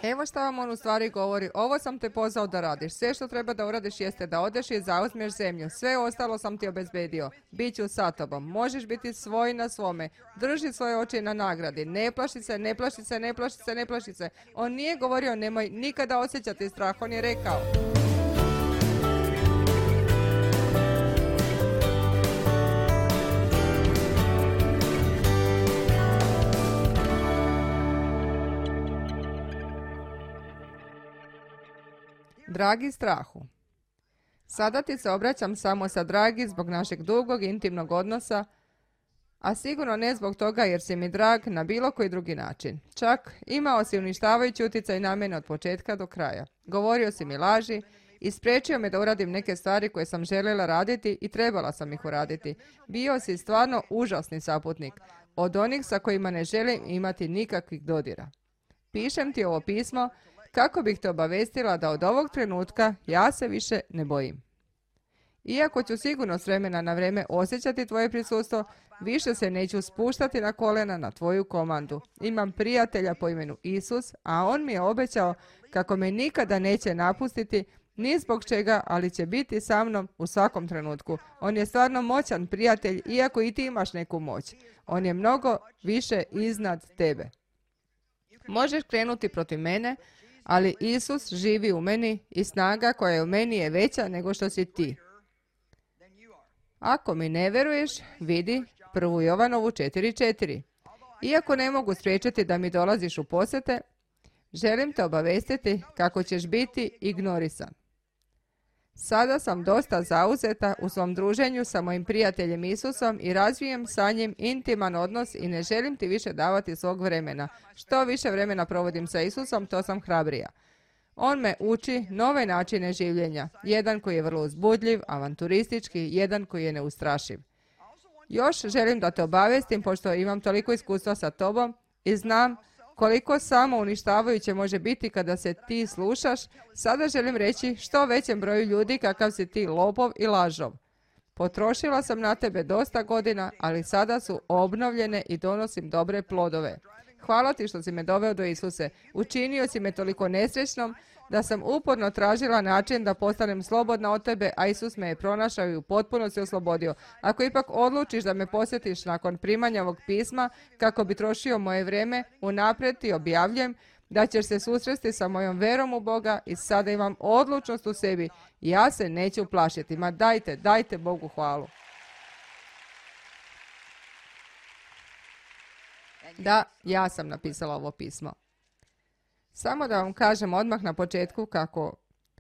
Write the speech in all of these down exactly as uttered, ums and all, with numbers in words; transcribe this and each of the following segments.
Evo šta vam on u stvari govori. Ovo sam te pozvao da radiš. Sve što treba da uradiš jeste da odeš i zauzmeš zemlju. Sve ostalo sam ti obezbedio. Biću sa tobom. Možeš biti svoj na svome. Drži svoje oči na nagradi. Ne plaši se, ne plaši se, ne plaši se, ne plaši se. On nije govorio nemoj nikada osjećati strah. On je rekao. Dragi strahu, sada ti se obraćam samo sa dragi zbog našeg dugog intimnog odnosa, a sigurno ne zbog toga jer si mi drag na bilo koji drugi način. Čak imao si uništavajući utjecaj na mene od početka do kraja. Govorio si mi laži i spriječio me da uradim neke stvari koje sam željela raditi i trebala sam ih uraditi. Bio si stvarno užasni saputnik, od onih sa kojima ne želim imati nikakvih dodira. Pišem ti ovo pismo kako bih te obavestila da od ovog trenutka ja se više ne bojim. Iako ću sigurno s vremena na vrijeme osjećati tvoje prisustvo, više se neću spuštati na kolena na tvoju komandu. Imam prijatelja po imenu Isus, a on mi je obećao kako me nikada neće napustiti, ni zbog čega, ali će biti sa mnom u svakom trenutku. On je stvarno moćan prijatelj, iako i ti imaš neku moć. On je mnogo više iznad tebe. Možeš krenuti protiv mene, ali Isus živi u meni i snaga koja je u meni je veća nego što si ti. Ako mi ne vjeruješ, vidi prvu Jovanovu četiri četiri. Iako ne mogu spriječiti da mi dolaziš u posjete, želim te obavestiti kako ćeš biti ignorisan. Sada sam dosta zauzeta u svom druženju sa mojim prijateljem Isusom i razvijem sa njim intiman odnos i ne želim ti više davati svog vremena. Što više vremena provodim sa Isusom, to sam hrabrija. On me uči nove načine življenja. Jedan koji je vrlo uzbudljiv, avanturistički, jedan koji je neustrašiv. Još želim da te obavestim, pošto imam toliko iskustva sa tobom i znam koliko samo uništavajuće može biti kada se ti slušaš, sada želim reći što većem broju ljudi kakav si ti lopov i lažov. Potrošila sam na tebe dosta godina, ali sada su obnovljene i donosim dobre plodove. Hvala ti što si me doveo do Isuse. Učinio si me toliko nesrećnom da sam uporno tražila način da postanem slobodna od tebe, a Isus me je pronašao i u potpunosti oslobodio. Ako ipak odlučiš da me posjetiš nakon primanja ovog pisma kako bi trošio moje vrijeme, unaprijed ti objavljujem da ćeš se susresti sa mojom verom u Boga i sada imam odlučnost u sebi. Ja se neću plašiti. Ma dajte, dajte Bogu hvalu. Da, ja sam napisala ovo pismo. Samo da vam kažem odmah na početku kako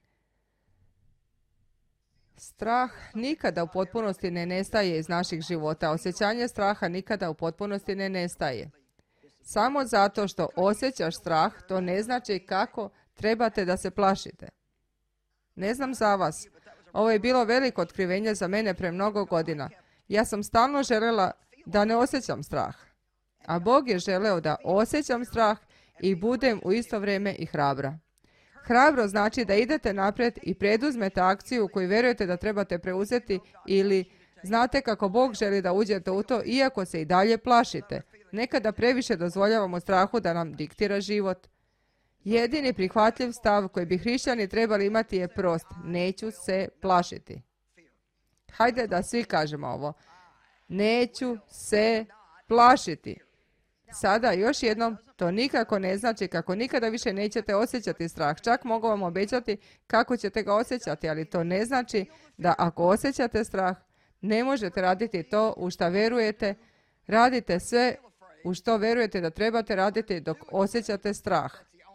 strah nikada u potpunosti ne nestaje iz naših života. Osjećanje straha nikada u potpunosti ne nestaje. Samo zato što osjećaš strah, to ne znači kako trebate da se plašite. Ne znam za vas. Ovo je bilo veliko otkrivenje za mene pre mnogo godina. Ja sam stalno željela da ne osjećam strah. A Bog je želeo da osjećam strah i budem u isto vrijeme i hrabra. Hrabro znači da idete naprijed i preduzmete akciju koju vjerujete da trebate preuzeti ili znate kako Bog želi da uđete u to iako se i dalje plašite. Nekada previše dozvoljavamo strahu da nam diktira život. Jedini prihvatljiv stav koji bi hrišćani trebali imati je prost. Neću se plašiti. Hajde da svi kažemo ovo. Neću se plašiti. Sada još jednom, to nikako ne znači kako nikada više nećete osjećati strah. Čak mogu vam obećati kako ćete ga osjećati, ali to ne znači da ako osjećate strah, ne možete raditi to u što vjerujete. Radite sve u što vjerujete da trebate raditi dok osjećate strah.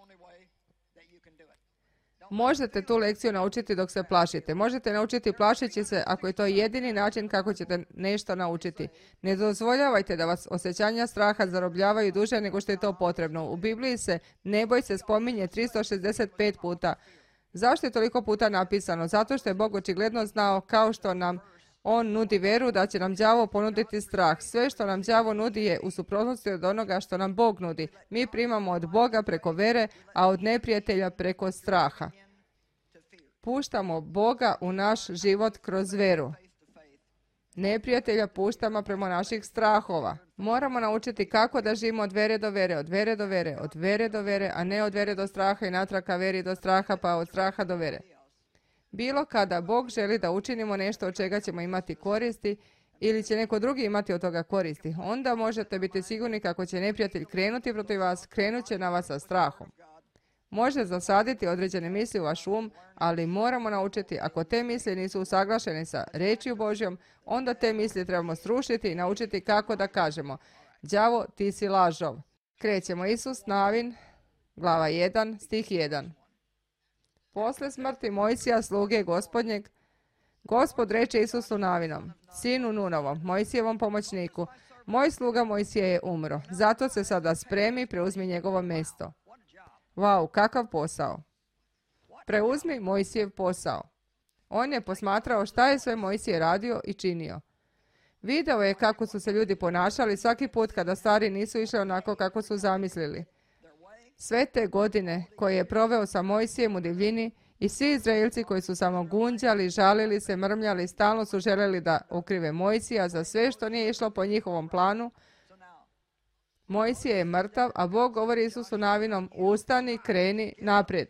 Možete tu lekciju naučiti dok se plašite. Možete naučiti plašeći se ako je to jedini način kako ćete nešto naučiti. Ne dozvoljavajte da vas osjećanja straha zarobljavaju duže nego što je to potrebno. U Bibliji se ne boj se spominje tristo šezdeset pet puta. Zašto je toliko puta napisano? Zato što je Bog očigledno znao kao što nam On nudi vjeru da će nam đavo ponuditi strah. Sve što nam đavo nudi je u suprotnosti od onoga što nam Bog nudi. Mi primamo od Boga preko vere, a od neprijatelja preko straha. Puštamo Boga u naš život kroz veru. Neprijatelja puštamo prema naših strahova. Moramo naučiti kako da živimo od vere do vere, od vere do vere, od vere do vere, a ne od vere do straha i natrag ka veri do straha, pa od straha do vere. Bilo kada Bog želi da učinimo nešto od čega ćemo imati koristi ili će neko drugi imati od toga koristi, onda možete biti sigurni kako će neprijatelj krenuti protiv vas, krenut će na vas sa strahom. Može zasaditi određene misli u vaš um, ali moramo naučiti, ako te misli nisu usaglašene sa rečju Božjom, onda te misli trebamo srušiti i naučiti kako da kažemo: đavo, ti si lažov. Krećemo. Isus Navin, glava jedan, stih jedan. Posle smrti Mojsija, sluge Gospodnjeg, Gospod reče Isusu Navinom, sinu Nunovom, Mojsijevom pomoćniku: moj sluga Mojsije je umro, zato se sada spremi, preuzmi njegovo mjesto. Vau, kakav posao! Preuzmi Mojsijev posao. On je posmatrao šta je sve Mojsije radio i činio. Video je kako su se ljudi ponašali svaki put kada stvari nisu išle onako kako su zamislili. Sve te godine koje je proveo sa Mojsijem u divljini i svi Izraelci koji su samo gunđali, žalili se, mrmljali, stalno su želeli da ukrive Mojsija za sve što nije išlo po njihovom planu. Mojsije je mrtav, a Bog govori Isusu Navinom: ustani, kreni naprijed.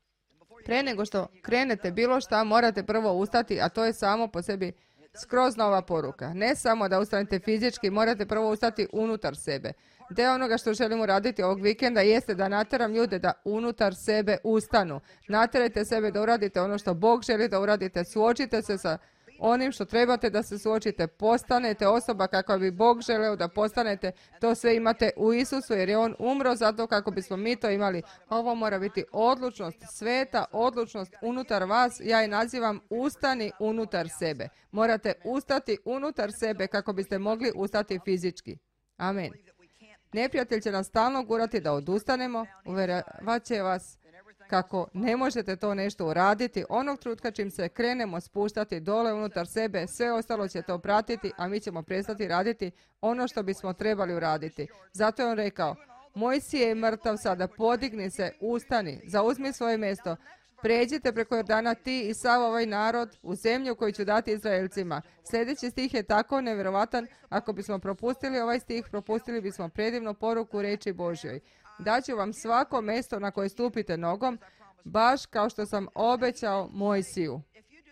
Pre nego što krenete bilo šta, morate prvo ustati, a to je samo po sebi skroz nova poruka. Ne samo da ustanete fizički, morate prvo ustati unutar sebe. Dio onoga što želimo raditi ovog vikenda jeste da nateram ljude da unutar sebe ustanu. Naterajte sebe da uradite ono što Bog želi da uradite. Suočite se sa onim što trebate da se suočite. Postanete osoba kakva bi Bog želeo da postanete. To sve imate u Isusu jer je On umro zato kako bismo mi to imali. Ovo mora biti odlučnost, sveta odlučnost unutar vas. Ja je nazivam ustani unutar sebe. Morate ustati unutar sebe kako biste mogli ustati fizički. Amen. Neprijatelj će nas stalno gurati da odustanemo, uvjeravat će vas kako ne možete to nešto uraditi. Onog trenutka čim se krenemo spuštati dole unutar sebe, sve ostalo će to pratiti, a mi ćemo prestati raditi ono što bismo trebali uraditi. Zato je on rekao: Mojsije je mrtav, sada podigni se, ustani, zauzmi svoje mjesto. Pređite preko Jordana ti i sav ovaj narod u zemlju koju ću dati Izraelcima. Sljedeći stih je tako nevjerovatan. Ako bismo propustili ovaj stih, propustili bismo predivnu poruku reči Božjoj. Daću vam svako mjesto na koje stupite nogom, baš kao što sam obećao Mojsiju.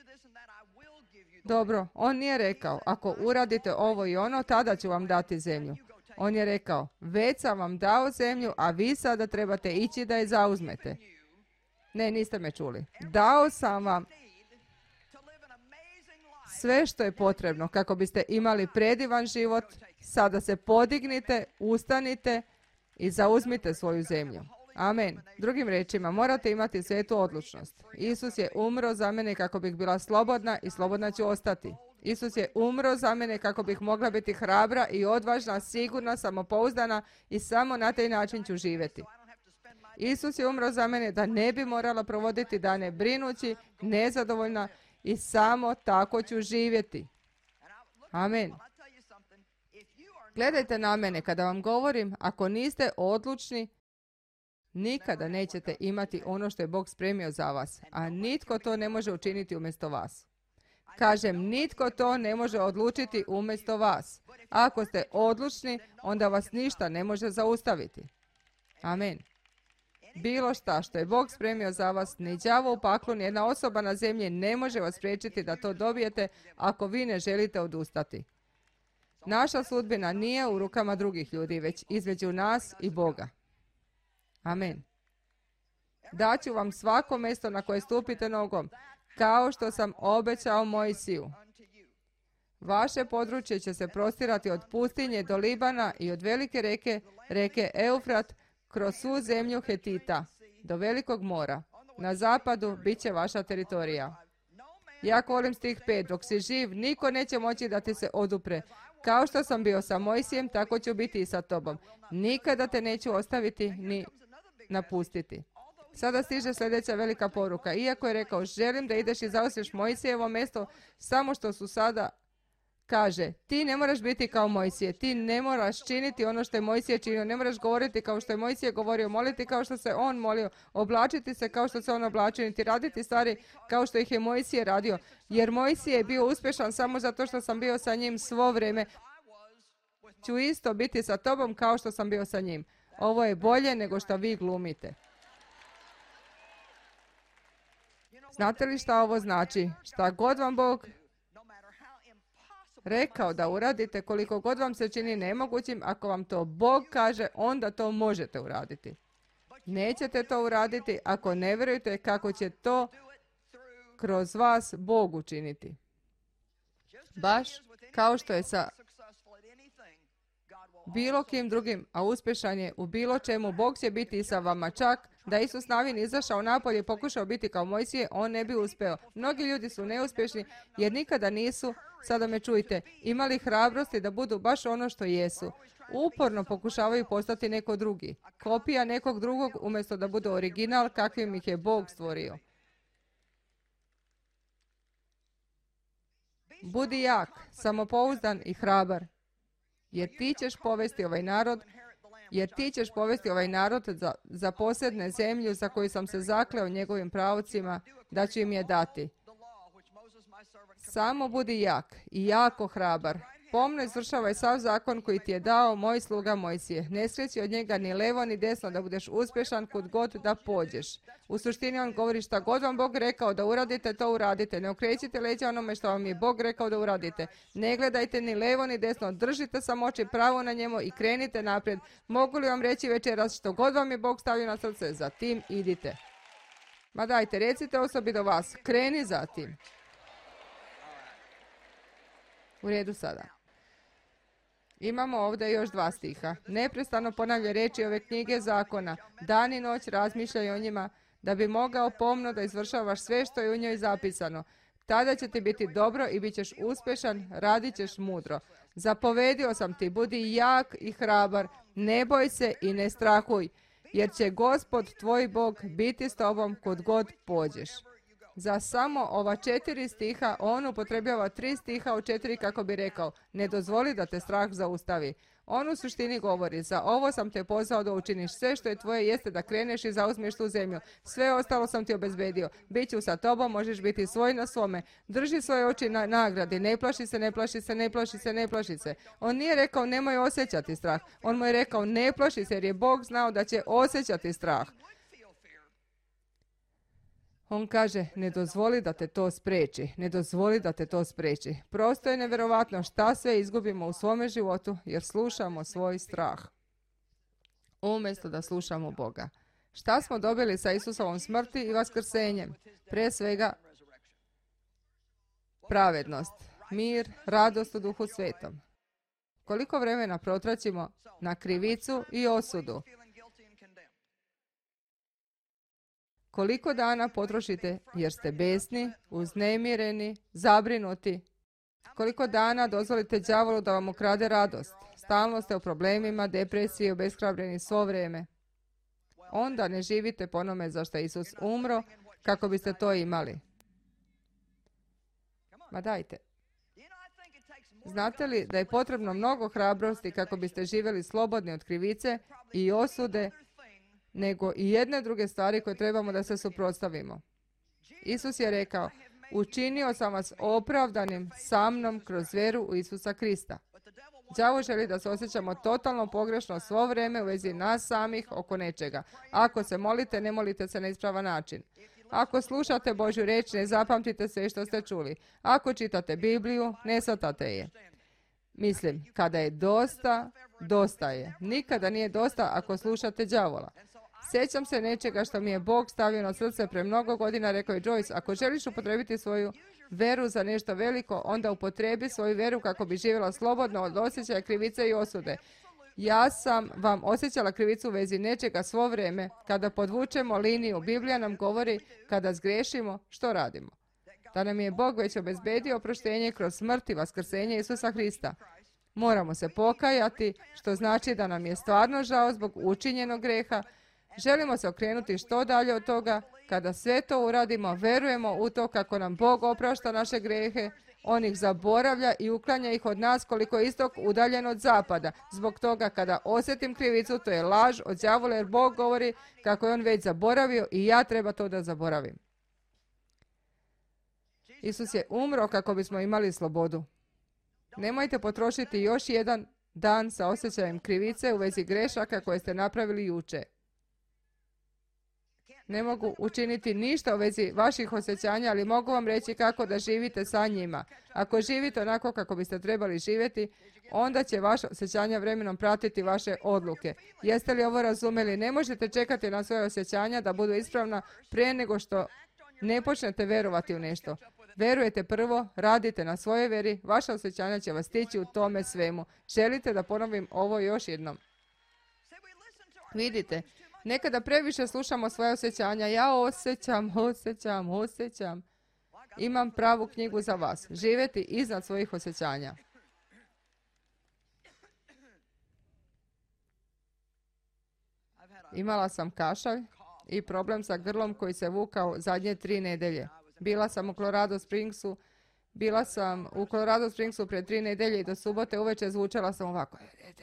Dobro, on nije rekao: ako uradite ovo i ono, tada ću vam dati zemlju. On je rekao: već sam vam dao zemlju, a vi sada trebate ići da je zauzmete. Ne, niste me čuli. Dao sam vam sve što je potrebno kako biste imali predivan život. Sada se podignite, ustanite i zauzmite svoju zemlju. Amen. Drugim riječima, morate imati svetu odlučnost. Isus je umro za mene kako bih bila slobodna i slobodna ću ostati. Isus je umro za mene kako bih mogla biti hrabra i odvažna, sigurna, samopouzdana i samo na taj način ću živjeti. Isus je umro za mene da ne bi morala provoditi dane brinući, nezadovoljna i samo tako ću živjeti. Amen. Gledajte na mene kada vam govorim, ako niste odlučni, nikada nećete imati ono što je Bog spremio za vas, a nitko to ne može učiniti umjesto vas. Kažem, nitko to ne može odlučiti umjesto vas. Ako ste odlučni, onda vas ništa ne može zaustaviti. Amen. Bilo šta što je Bog spremio za vas, ni đavo u paklu, ni jedna osoba na zemlji ne može vas spriječiti da to dobijete ako vi ne želite odustati. Naša sudbina nije u rukama drugih ljudi, već između nas i Boga. Amen. Daću vam svako mjesto na koje stupite nogom, kao što sam obećao Mojsiju. Vaše područje će se prostirati od pustinje do Libana i od velike reke, reke Eufrat, kroz svu zemlju Hetita, do velikog mora. Na zapadu bit će vaša teritorija. Ja volim stih pet. Dok si živ, niko neće moći da ti se odupre. Kao što sam bio sa Mojsijem, tako ću biti i sa tobom. Nikada te neću ostaviti ni napustiti. Sada stiže sljedeća velika poruka. Iako je rekao: želim da ideš i zauzmeš Mojsijevo mjesto, samo što su sada kaže, ti ne moraš biti kao Mojsije, ti ne moraš činiti ono što je Mojsije činio, ne moraš govoriti kao što je Mojsije govorio, moliti kao što se on molio, oblačiti se kao što se on oblačio, niti raditi stvari kao što ih je Mojsije radio. Jer Mojsije je bio uspješan samo zato što sam bio sa njim svo vrijeme. Ću isto biti sa tobom kao što sam bio sa njim. Ovo je bolje nego što vi glumite. Znate li šta ovo znači? Šta god vam Bog rekao da uradite, koliko god vam se čini nemogućim, ako vam to Bog kaže, onda to možete uraditi. Nećete to uraditi ako ne vjerujete kako će to kroz vas Bog učiniti. Baš kao što je sa bilo kim drugim, a uspješan je u bilo čemu, Bog će biti i sa vama. Čak da Isus Navin izašao napolje i pokušao biti kao Mojsije, on ne bi uspeo. Mnogi ljudi su neuspješni jer nikada nisu, sada me čujte, imali hrabrosti da budu baš ono što jesu. Uporno pokušavaju postati neko drugi, kopija nekog drugog umjesto da budu original kakvim ih je Bog stvorio. Budi jak, samopouzdan i hrabar. Jer ti ćeš povesti ovaj narod, jer ti ćeš povesti ovaj narod za, za posebne zemlju za koju sam se zakleo njegovim pravcima da ću im je dati. Samo budi jak i jako hrabar. Pomno izvršavaj sav zakon koji ti je dao moj sluga Mojsije. Ne skreći od njega ni levo ni desno da budeš uspješan kud god da pođeš. U suštini on govori šta god vam Bog rekao da uradite, to uradite. Ne okrećite leđa onome što vam je Bog rekao da uradite. Ne gledajte ni levo ni desno. Držite sam oči pravo na njemu i krenite naprijed. Mogu li vam reći večeras što god vam je Bog stavio na srce, za tim idite. Ma dajte, recite osobi do vas, kreni za tim. U redu sada. Imamo ovdje još dva stiha. Neprestano ponavlja riječi ove knjige zakona. Dan i noć razmišljaj o njima da bi mogao pomno da izvršavaš sve što je u njoj zapisano. Tada će ti biti dobro i bit ćeš uspješan, radit ćeš mudro. Zapovedio sam ti, budi jak i hrabar, ne boj se i ne strahuj, jer će Gospod tvoj Bog biti s tobom kud god pođeš. Za samo ova četiri stiha on upotrebljava tri stiha u četiri kako bi rekao, ne dozvoli da te strah zaustavi. On u suštini govori, za ovo sam te pozvao da učiniš sve što je tvoje, jeste da kreneš i zauzmeš tu zemlju. Sve ostalo sam ti obezbedio. Biću sa tobom, možeš biti svoj na svome. Drži svoje oči na nagradi, ne plaši se, ne plaši se, ne plaši se, ne plaši se. On nije rekao nemoj osjećati strah. On mu je rekao ne plaši se jer je Bog znao da će osjećati strah. On kaže, ne dozvoli da te to spriječi, ne dozvoli da te to spriječi. Prosto je nevjerovatno šta sve izgubimo u svome životu jer slušamo svoj strah. Umjesto da slušamo Boga. Šta smo dobili sa Isusovom smrti i vaskrsenjem? Prije svega pravednost, mir, radost u Duhu Svetom. Koliko vremena protraćimo na krivicu i osudu? Koliko dana potrošite jer ste besni, uznemireni, zabrinuti? Koliko dana dozvolite đavolu da vam ukrade radost? Stalno ste u problemima, depresiji, obeshrabreni svo vrijeme. Onda ne živite po onome za što je Isus umro, kako biste to imali. Ma dajte. Znate li da je potrebno mnogo hrabrosti kako biste živjeli slobodni od krivice i osude, nego i jedne druge stvari koje trebamo da se suprotstavimo. Isus je rekao, učinio sam vas opravdanim sa mnom kroz vjeru u Isusa Krista. Đavo želi da se osjećamo totalno pogrešno svo vrijeme u vezi nas samih oko nečega. Ako se molite, ne molite se na ispravan način. Ako slušate Božju riječ, ne zapamtite sve što ste čuli. Ako čitate Bibliju, ne shvatate je. Mislim, kada je dosta, dosta je. Nikada nije dosta ako slušate đavola. Sjećam se nečega što mi je Bog stavio na srce pre mnogo godina, rekao je Joyce, ako želiš upotrebiti svoju veru za nešto veliko, onda upotrebi svoju veru kako bi živjela slobodno od osjećaja krivice i osude. Ja sam vam osjećala krivicu u vezi nečega svo vrijeme. Kada podvučemo liniju, Biblija nam govori kada zgrešimo, što radimo. Da nam je Bog već obezbedio oproštenje kroz smrt i vaskrsenje Isusa Krista. Moramo se pokajati, što znači da nam je stvarno žao zbog učinjenog greha. Želimo se okrenuti što dalje od toga. Kada sve to uradimo, verujemo u to kako nam Bog oprašta naše grehe, On ih zaboravlja i uklanja ih od nas koliko je istok udaljen od zapada. Zbog toga kada osjetim krivicu, to je laž od đavola, jer Bog govori kako je on već zaboravio i ja treba to da zaboravim. Isus je umro kako bismo imali slobodu. Nemojte potrošiti još jedan dan sa osjećajem krivice u vezi grešaka koje ste napravili juče. Ne mogu učiniti ništa u vezi vaših osjećanja, ali mogu vam reći kako da živite sa njima. Ako živite onako kako biste trebali živjeti, onda će vaše osjećanja vremenom pratiti vaše odluke. Jeste li ovo razumjeli? Ne možete čekati na svoje osjećanja da budu ispravna prije nego što ne počnete verovati u nešto. Verujete prvo, radite na svojoj veri, vaša osjećanja će vas stići u tome svemu. Želite da ponovim ovo još jednom? Vidite, nekada previše slušamo svoje osjećanja. Ja osjećam, osjećam, osjećam. Imam pravu knjigu za vas. Živjeti iznad svojih osjećanja. Imala sam kašalj i problem sa grlom koji se vukao zadnje tri nedelje. Bila sam u Colorado Springsu, bila sam u Colorado Springsu pred tri nedelje i do subote uveče zvučala sam ovako.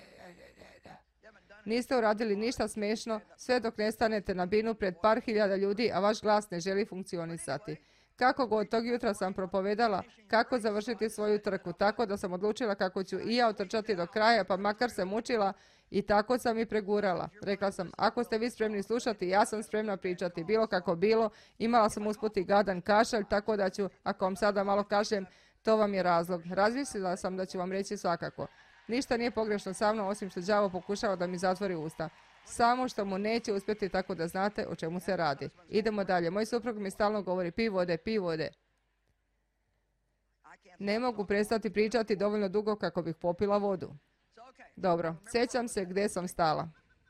Niste uradili ništa smiješno, sve dok ne stanete na binu pred par hiljada ljudi, a vaš glas ne želi funkcionisati. Kako god tog jutra sam propovedala kako završiti svoju trku, tako da sam odlučila kako ću i ja otrčati do kraja, pa makar se mučila, i tako sam i pregurala. Rekla sam, ako ste vi spremni slušati, ja sam spremna pričati. Bilo kako bilo, imala sam usput i gadan kašalj, tako da ću, ako vam sada malo kažem, to vam je razlog. Razmislila sam da ću vam reći svakako. Ništa nije pogrešno sa mnom, osim što đavo pokušava da mi zatvori usta. Samo što mu neće uspjeti, tako da znate o čemu se radi. Idemo dalje. Moj suprug mi stalno govori, pi vode, pi vode. Ne mogu prestati pričati dovoljno dugo kako bih popila vodu. Dobro, sjećam se gdje sam stala.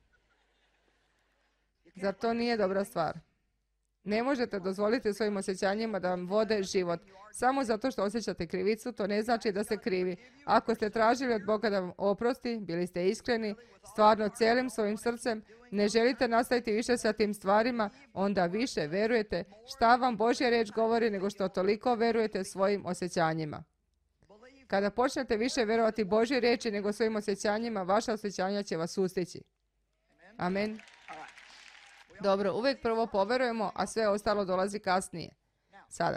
Zar to nije dobra stvar? Ne možete dozvoliti svojim osjećanjima da vam vode život. Samo zato što osjećate krivicu, to ne znači da ste krivi. Ako ste tražili od Boga da vam oprosti, bili ste iskreni, stvarno cijelim svojim srcem, ne želite nastaviti više sa tim stvarima, onda više verujete šta vam Božja riječ govori nego što toliko verujete svojim osjećanjima. Kada počnete više vjerovati Božjoj riječi nego svojim osjećanjima, vaša osjećanja će vas sustići. Amen. Dobro, uvijek prvo poverujemo, a sve ostalo dolazi kasnije. Sada.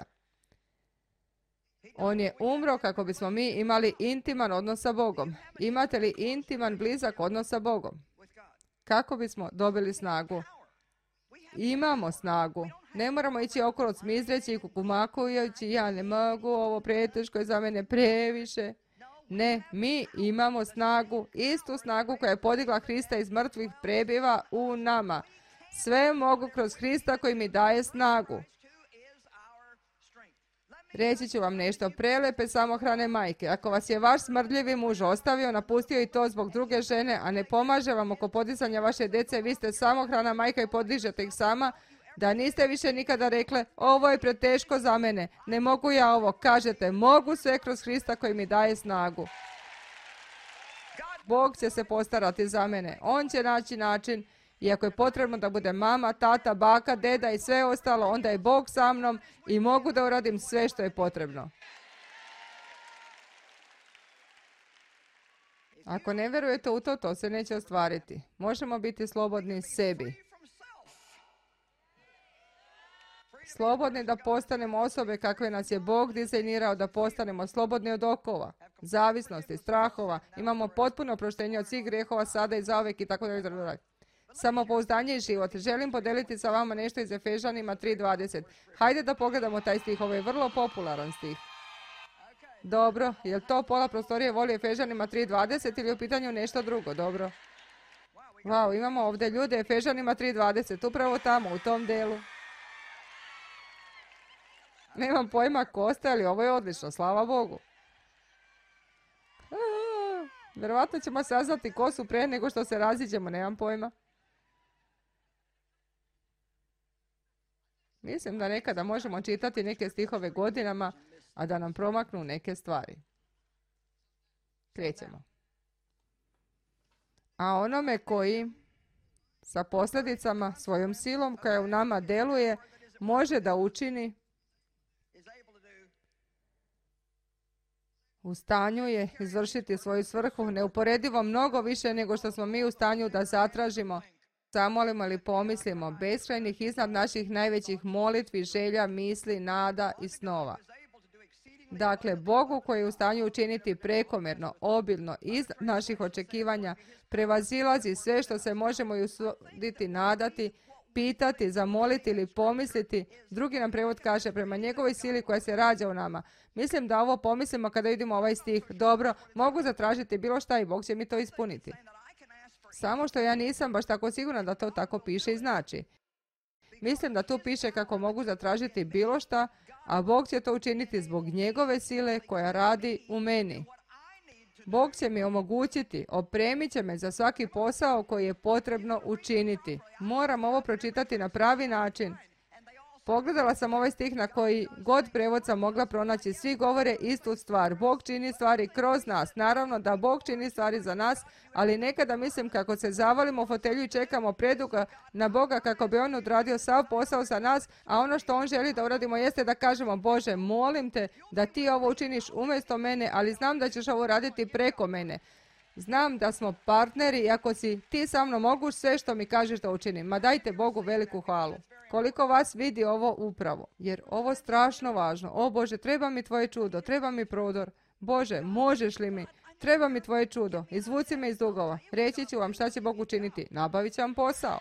On je umro kako bismo mi imali intiman odnos sa Bogom. Imate li intiman, blizak odnos sa Bogom? Kako bismo dobili snagu? Imamo snagu. Ne moramo ići okolo smizreći i kukumakujući, ja ne mogu, ovo preteško je za mene previše. Ne, mi imamo snagu, istu snagu koja je podigla Hrista iz mrtvih prebiva u nama. Sve mogu kroz Hrista koji mi daje snagu. Reći ću vam nešto, prelepe samohrane majke. Ako vas je vaš smrdljivi muž ostavio, napustio i to zbog druge žene, a ne pomaže vam oko podizanja vaše djece, vi ste samohrana majka i podižete ih sama, da niste više nikada rekle, ovo je preteško za mene, ne mogu ja ovo. Kažete, mogu sve kroz Hrista koji mi daje snagu. Bog će se postarati za mene. On će naći način. I ako je potrebno da bude mama, tata, baka, deda i sve ostalo, onda je Bog sa mnom i mogu da uradim sve što je potrebno. Ako ne vjerujete u to, to se neće ostvariti. Možemo biti slobodni sebi. Slobodni da postanemo osobe kakve nas je Bog dizajnirao, da postanemo slobodni od okova, zavisnosti, strahova. Imamo potpuno oproštenje od svih grijehova sada i zauvijek i tako dalje. Samopouzdanje i život. Želim podeliti sa vama nešto iz Efežanima tri dvadeset. Hajde da pogledamo taj stih, ovo je vrlo popularan stih. Dobro, je li to pola prostorije voli Efežanima tri dvadeset ili je u pitanju nešto drugo? Dobro. Wow, imamo ovdje ljude Efežanima tri dvadeset, upravo tamo, u tom delu. Nemam pojma ko ste, ali ovo je odlično, slava Bogu. A, vjerovatno ćemo saznati ko su prije nego što se raziđemo, nemam pojma. Mislim da nekada možemo čitati neke stihove godinama, a da nam promaknu neke stvari. Krećemo. A onome koji sa posljedicama, svojom silom koja u nama deluje, može da učini u stanju je izvršiti svoju svrhu neuporedivo mnogo više nego što smo mi u stanju da zatražimo, zamolimo ili pomislimo, beskrajnih iznad naših najvećih molitvi, želja, misli, nada i snova. Dakle, Bogu koji je u stanju učiniti prekomjerno, obilno, iznad naših očekivanja, prevazilazi sve što se možemo i usuditi, nadati, pitati, zamoliti ili pomisliti. Drugi nam prevod kaže, prema njegovoj sili koja se rađa u nama. Mislim da ovo pomislimo kada vidimo ovaj stih. Dobro, mogu zatražiti bilo šta i Bog će mi to ispuniti. Samo što ja nisam baš tako sigurna da to tako piše i znači. Mislim da tu piše kako mogu zatražiti bilo šta, a Bog će to učiniti zbog njegove sile koja radi u meni. Bog će mi omogućiti, opremit će me za svaki posao koji je potrebno učiniti. Moram ovo pročitati na pravi način. Pogledala sam ovaj stih na koji god prevod sam mogla pronaći. Svi govore istu stvar. Bog čini stvari kroz nas. Naravno da Bog čini stvari za nas, ali nekada mislim kako se zavalimo u fotelju i čekamo predugo na Boga kako bi on odradio sav posao za nas, a ono što on želi da uradimo jeste da kažemo, Bože, molim te da ti ovo učiniš umjesto mene, ali znam da ćeš ovo raditi preko mene. Znam da smo partneri i ako si ti sa mnom moguš sve što mi kažeš da učinim. Ma dajte Bogu veliku hvalu. Koliko vas vidi ovo upravo, jer ovo strašno važno. O Bože, treba mi tvoje čudo, treba mi prodor. Bože, možeš li mi? Treba mi tvoje čudo. Izvuci me iz dugova. Reći ću vam šta će Bog učiniti. Nabavit će vam posao.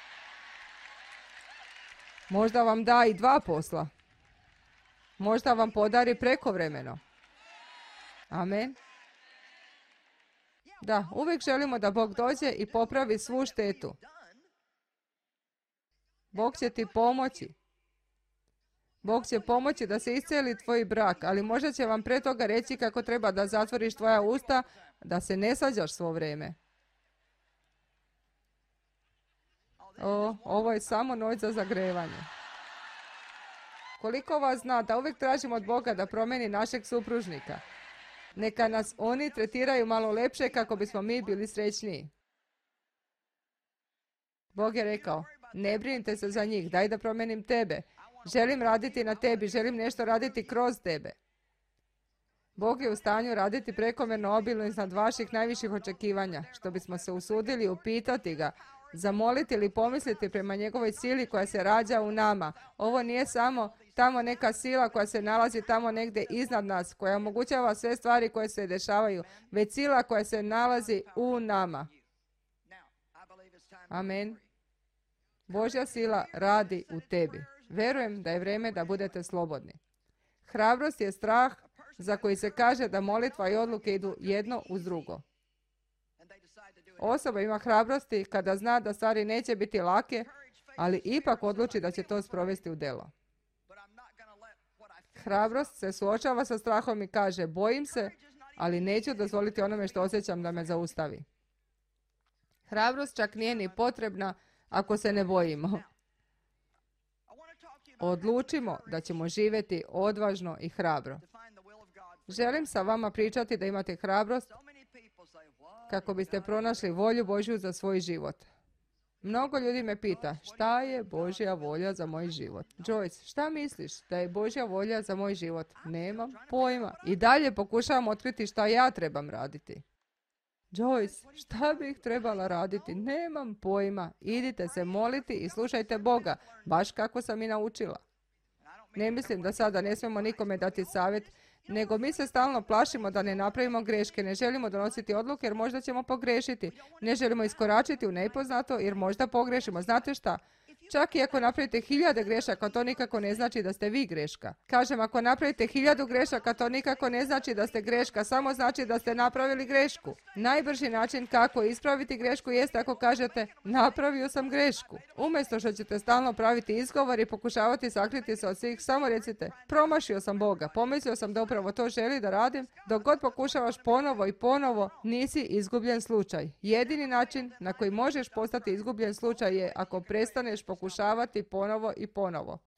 Možda vam da i dva posla. Možda vam podari prekovremeno. Amen. Da, uvijek želimo da Bog dođe i popravi svu štetu. Bog će ti pomoći. Bog će pomoći da se iscijeli tvoj brak, ali možda će vam pre toga reći kako treba da zatvoriš tvoja usta, da se ne svađaš svo vrijeme. O, ovo je samo noć za zagrevanje. Koliko vas zna da uvijek tražimo od Boga da promijeni našeg supružnika? Neka nas oni tretiraju malo lepše kako bismo mi bili srećniji. Bog je rekao, ne brinite se za njih, daj da promijenim tebe. Želim raditi na tebi, želim nešto raditi kroz tebe. Bog je u stanju raditi prekomjerno obilno iznad vaših najviših očekivanja, što bismo se usudili upitati ga, zamoliti ili pomisliti prema njegovoj sili koja se rađa u nama. Ovo nije samo tamo neka sila koja se nalazi tamo negdje iznad nas, koja omogućava sve stvari koje se dešavaju, već sila koja se nalazi u nama. Amen. Božja sila radi u tebi. Verujem da je vrijeme da budete slobodni. Hrabrost je strah za koji se kaže da molitva i odluke idu jedno uz drugo. Osoba ima hrabrosti kada zna da stvari neće biti lake, ali ipak odluči da će to sprovesti u djelo. Hrabrost se suočava sa strahom i kaže, bojim se, ali neću dozvoliti onome što osjećam da me zaustavi. Hrabrost čak nije ni potrebna ako se ne bojimo. Odlučimo da ćemo živjeti odvažno i hrabro. Želim sa vama pričati da imate hrabrost kako biste pronašli volju Božju za svoj život. Mnogo ljudi me pita, šta je Božja volja za moj život? Joyce, šta misliš da je Božja volja za moj život? Nemam pojma. I dalje pokušavam otkriti šta ja trebam raditi. Joyce, šta bih trebala raditi? Nemam pojma. Idite se moliti i slušajte Boga, baš kako sam i naučila. Ne mislim da sada ne smijemo nikome dati savjet, nego mi se stalno plašimo da ne napravimo greške, ne želimo donositi odluke jer možda ćemo pogrešiti, ne želimo iskoračiti u nepoznato jer možda pogrešimo. Znate šta? Čak i ako napravite hiljade grešaka, to nikako ne znači da ste vi greška. Kažem, ako napravite hiljadu grešaka, to nikako ne znači da ste greška, samo znači da ste napravili grešku. Najbrži način kako ispraviti grešku jest ako kažete, napravio sam grešku. Umjesto što ćete stalno praviti izgovor i pokušavati sakriti se od svih, samo recite, promašio sam Boga, pomislio sam da upravo to želi da radim. Dok god pokušavaš ponovo i ponovo, nisi izgubljen slučaj. Jedini način na koji možeš postati izgubljen slučaj je ako prestaneš pokušavati ponovo i ponovo.